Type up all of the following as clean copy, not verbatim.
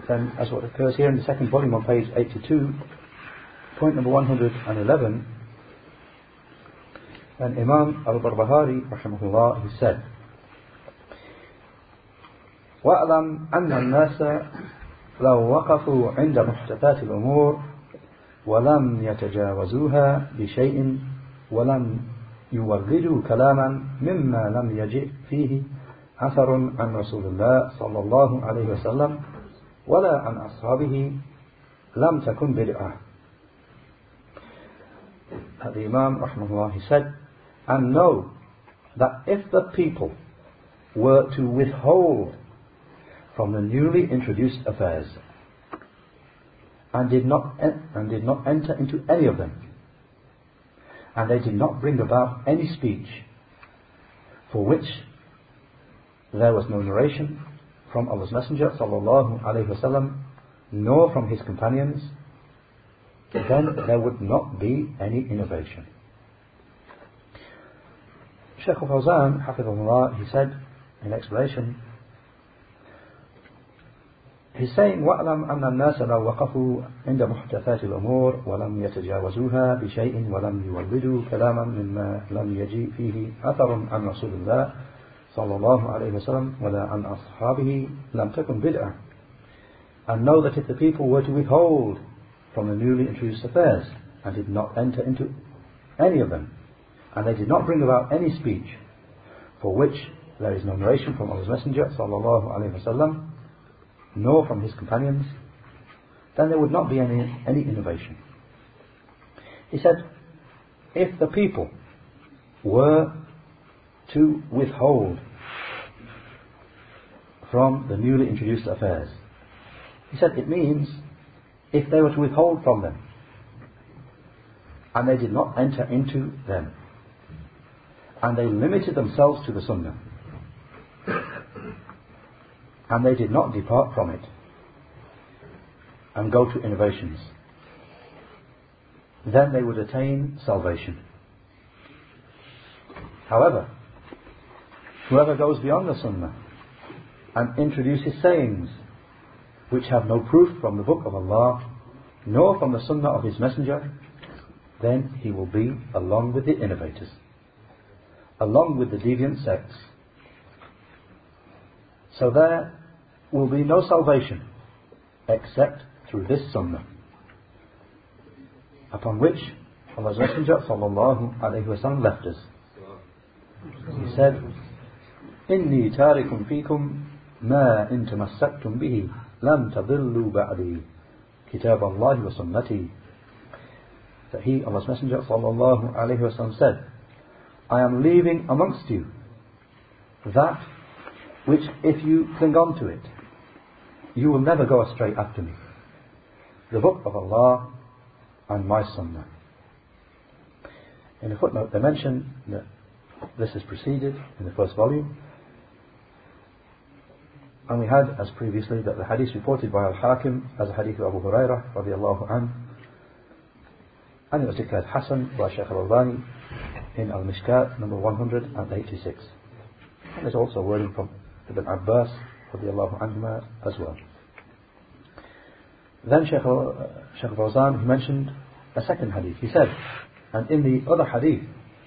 then as what occurs here in the second volume on page 82, point number 111, and Imam al-Barbahari rahimahullah, he said, وَأَعْلَمْ أَنَّ النَّاسَ لَوْ وَقَفُوا عِنْدَ مُحْدَثَاتِ الْأُمُورِ وَلَمْ يَتَجَاوَزُوهَا بِشَيْءٍ وَلَمْ يُوَرِّدُوا كَلَامًا مِمَّا لَمْ يَجِئْ فِيهِ أثر عن رسول الله صلى الله عليه وسلم ولا عن أصحابه لم تكن بدعة. The Imam rahimahullah, he said, and know that if the people were to withhold from the newly introduced affairs and did not enter into any of them, and they did not bring about any speech for which there was no narration from Allah's Messenger sallallahu alaihi wasallam nor from his companions, then there would not be any innovation. Shaykh al-Fawzan hafidhahullah, he said in explanation, he's saying وَأَعْلَمْ أَنَّ النَّاسَ لَوْ وَقَفُوا عِنْدَ مُحْدَثَاتِ الْأُمُورِ وَلَمْ يَتَجَاوَزُوهَا بِشَيْءٍ وَلَمْ يُوَرِّدُوا كَلَامًا مِمَّا لَمْ يَجِئْ فِيهِ أَثَرٌ عَنْ رَسُولِ اللَّهِ صلى الله عليه وسلم ولا عن أصحابه لم تكن بدعة. And know that if the people were to withhold from the newly introduced affairs and did not enter into any of them, and they did not bring about any speech for which there is no narration from Allah's Messenger sallallahu alaihi wasallam nor from his companions, then there would not be any innovation. He said, if the people were to withhold from the newly introduced affairs, he said it means if they were to withhold from them and they did not enter into them and they limited themselves to the Sunnah and they did not depart from it and go to innovations, then they would attain salvation. However, whoever goes beyond the Sunnah and introduces sayings which have no proof from the Book of Allah nor from the Sunnah of His Messenger, then he will be along with the innovators, along with the deviant sects. So there will be no salvation except through this Sunnah, upon which Allah's Messenger sallallahu alaihi wasallam left us. He said, إِنِّي تَارِكٌ فِيكُمْ مَا إِن تَمَسَّكْتُمْ بِهِ لَمْ تَضِلُّوا بَعْدِي كِتَابَ اللَّهِ وَسُنَّتِي. That he, Allah's Messenger sallallahu alaihi wasallam, said, I am leaving amongst you that which if you cling on to it, you will never go astray after me, the Book of Allah and my Sunnah. In a footnote they mention that this is preceded in the first volume, and we had as previously that the hadith reported by Al-Hakim as a hadith of Abu Hurairah radiallahu anhu, and it was declared Hasan by Shaykh al-Albani in Al-Mishkat number 186. And there's also wording from Ibn Abbas radiallahu anhuma as well. Then Shaykh al-Fawzan, he mentioned a second hadith. He said, and in the other hadith,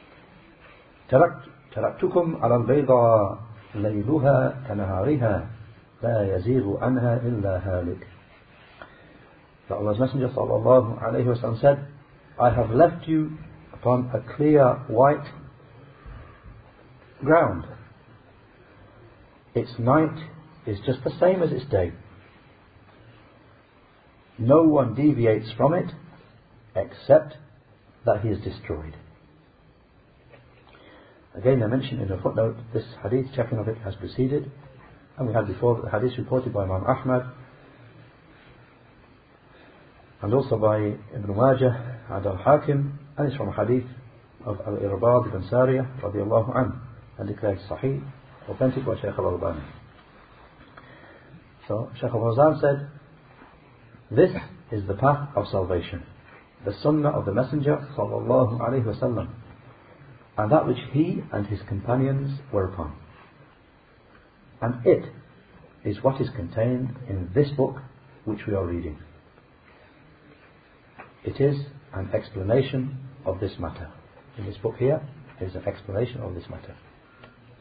تركتكم على البيضاء ليلها كنهارها لا يزيغ عنها إلا هالك. That Allah's Messenger sallallahu alayhi wa sallam said, I have left you upon a clear white ground. Its night is just the same as its day. No one deviates from it except that he is destroyed. Again, I mentioned in a footnote, this hadith, checking of it has preceded, and we had before the hadith reported by Imam Ahmad and also by Ibn Majah and Al-Hakim, and it's from a hadith of Al-Irbad ibn Sariyah radiallahu anhu, and declared Sahih, authentic by Shaykh al-Albani. So Shaykh al-Fawzan said, this is the path of salvation, the Sunnah of the Messenger sallallahu alayhi wasallam, and that which he and his companions were upon. And it is what is contained in this book which we are reading. It is an explanation of this matter. In this book here is an explanation of this matter.